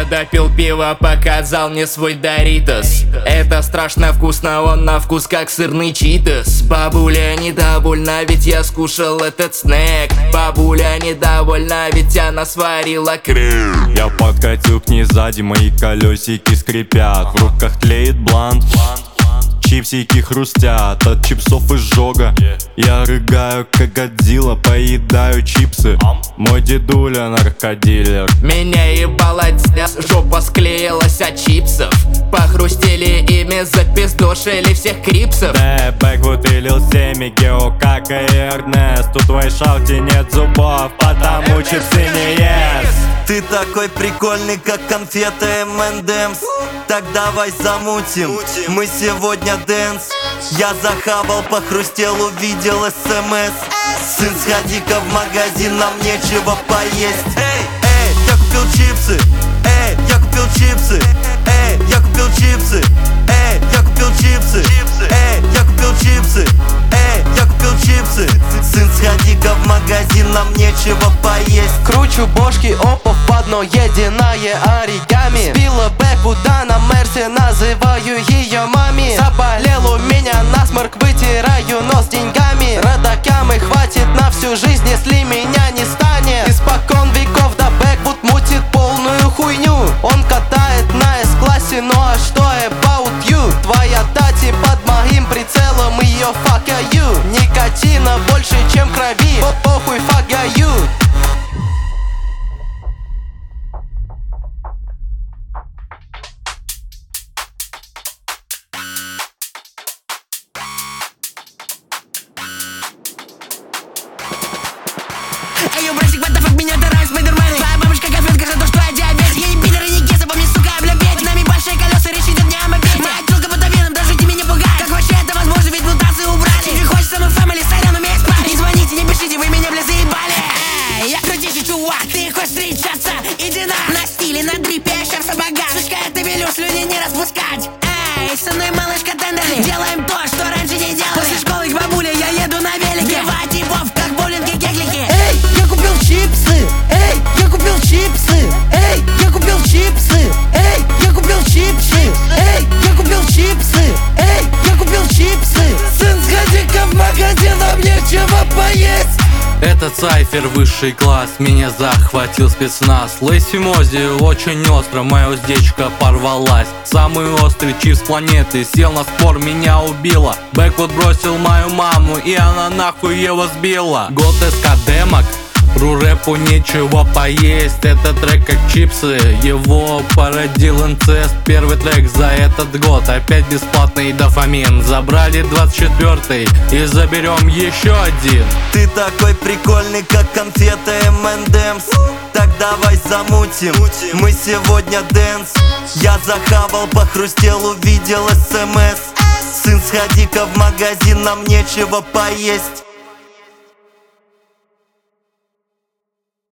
допил пиво, показал мне свой Доритос. Это страшно вкусно, он на вкус как сырный читос. Бабуля недовольна, ведь я скушал этот снэк. Бабуля недовольна, ведь она сварила крем. Я подкатил к ней сзади, мои колесики скрипят. В руках тлеет блант, чипсики хрустят от чипсов изжога. Я рыгаю как Годзилла, поедаю чипсы. Мой дедуля наркодилер. Меня ебала жопа склеилась от чипсов. Похрустели ими, запиздошили всех крипсов. Бэквуд и Лил Семи, Гео, Кака и Эрнест. У твоей шалти нет зубов, потому чипсы не ест. Ты такой прикольный, как конфеты M&M's. Так давай замутим, мы сегодня дэнс. Я захавал, похрустел, увидел СМС. Сын, сходи-ка в магазин, нам нечего поесть. Эй, я купил чипсы. Эй, я купил чипсы. Эй, я купил чипсы. Эй, я купил чипсы. Эй, я купил чипсы. Эй, я купил чипсы. Сын, сходи-ка в магазин, нам нечего поесть. Кручу бошки опов в одно единое оригами. Сбила Бэквуда на Мерсе, называю ее мами. Заболел у меня насморк, вытираю нос деньгами. Родокямы хватит на всю жизнь, если меня не станет. Испокон веков да Бэквуд мутит полную хуйню. Он катает на С-классе, ну а что about you? Твоя тати под моим прицелом, ее факаю. Никотина больше, чем крови, похуй фагаю. Эй, братик, what the fuck, меня тарай, спайдермены. Твоя бабушка конфетка за то, что я диабетик. Я не пидор и не кеса, по мне, сука, облябеть. Нами большие колеса, речь идет не об обеде. Моя телка под авином, даже тебе не пугает. Как вообще это возможно, ведь мутации убрали. Тебе хочется мой фэмили, сорян, умеешь парить. Не звоните, не пишите, вы меня, бля, заебали. Эй, я крутейший чувак, ты хочешь встречаться? Иди на стиле, на дрипе, шар сапога. Сучка, я велю, слюни не распускать. Эй, со мной малышка Тендерли. Делаем то, что раньше не делали. После школы к бабуле я еду на велике. Бивать его, как боулинг и кеглики. Эй, я купил чипсы. Эй, я купил чипсы. Эй, я купил чипсы. Эй, я купил чипсы. Эй, я купил чипсы. Эй, я купил чипсы. Сын, сходи-ка в магазин, нам нечего поесть. Этот сайфер высший класс, меня захватил спецназ. Лэйси Мози очень остро, моя уздечка порвалась. Самый острый чипс планеты, сел на спор, меня убила. Бэквуд бросил мою маму, и она нахуй его сбила. Год СК-демок, ру-рэпу нечего поесть. Этот трек как чипсы, его породил инцест. Первый трек за этот год, опять бесплатный дофамин. Забрали 24-й и заберем еще один. Ты такой прикольный, как конфеты M&M's. Так давай замутим, мы сегодня дэнс. Я захавал, похрустел, увидел СМС. Сын, сходи-ка в магазин, нам нечего поесть.